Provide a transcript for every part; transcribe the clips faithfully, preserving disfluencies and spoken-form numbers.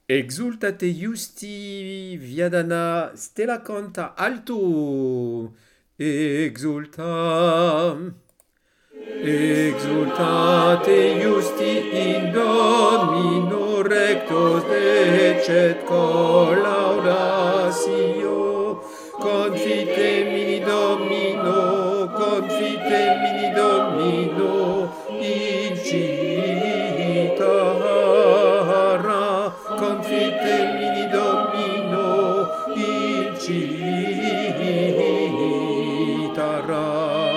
Exultate iusti viadana stella canta alto. Exulta. Exultate iusti in Domino rectos decet collaudatio. Confitemini Domino, confitemini Domino, incitara. Confitemini Domino, incitara.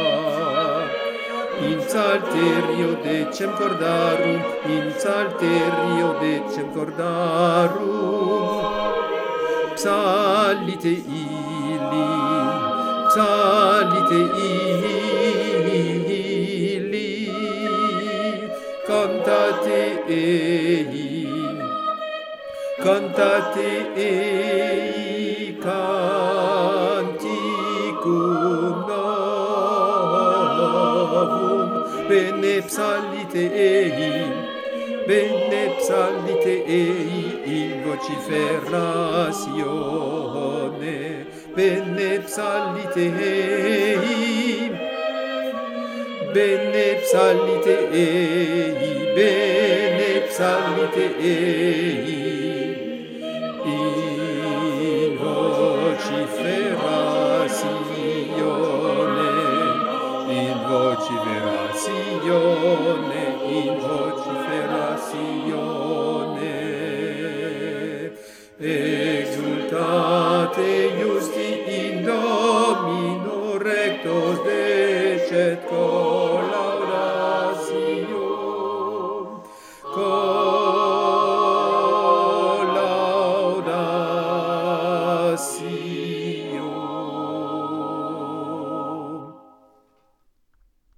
In salterio decem cordarum, in salterio decem cordarum. Psalite illi, psalite illi, cantate ei, cantate ei canticum novum. Bene psalite ei, bene psalite ei in vociferatione. Bene psalite ei, bene psalite ei, bene psalite ei in vociferazione, in vociferazione, in vociferazione. Exultate iusti in Domino rectos decet collaudatio. Collaudatio.